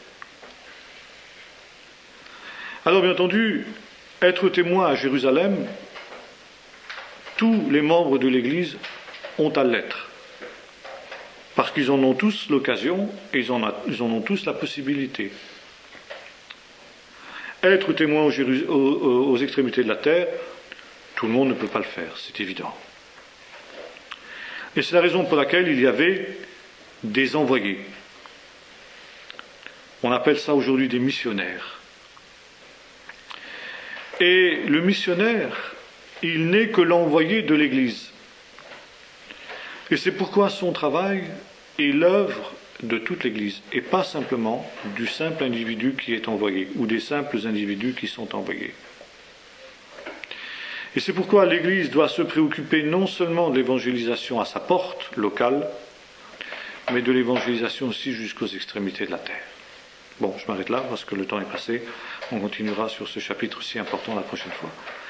Alors, bien entendu, être témoin à Jérusalem, tous les membres de l'Église ont à l'être. Parce qu'ils en ont tous l'occasion et ils en ont tous la possibilité. Être témoin aux extrémités de la terre, tout le monde ne peut pas le faire, c'est évident. Et c'est la raison pour laquelle il y avait des envoyés. On appelle ça aujourd'hui des missionnaires. Et le missionnaire, il n'est que l'envoyé de l'Église. Et c'est pourquoi son travail est l'œuvre de toute l'Église, et pas simplement du simple individu qui est envoyé, ou des simples individus qui sont envoyés. Et c'est pourquoi l'Église doit se préoccuper non seulement de l'évangélisation à sa porte locale, mais de l'évangélisation aussi jusqu'aux extrémités de la terre. Bon, je m'arrête là parce que le temps est passé. On continuera sur ce chapitre si important la prochaine fois.